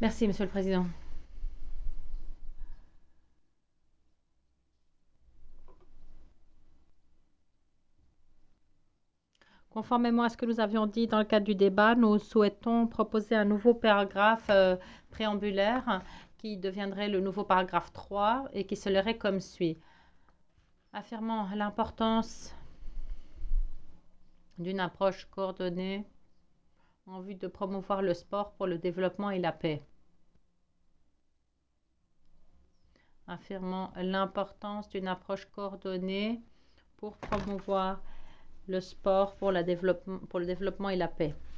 Merci, Monsieur le Président. Conformément à ce que nous avions dit dans le cadre du débat, nous souhaitons proposer un nouveau paragraphe préambulaire qui deviendrait le nouveau paragraphe 3 et qui se lirait comme suit. Affirmant l'importance d'une approche coordonnée en vue de promouvoir le sport pour le développement et la paix. Affirmant l'importance d'une approche coordonnée pour promouvoir le sport pour le développement et la paix.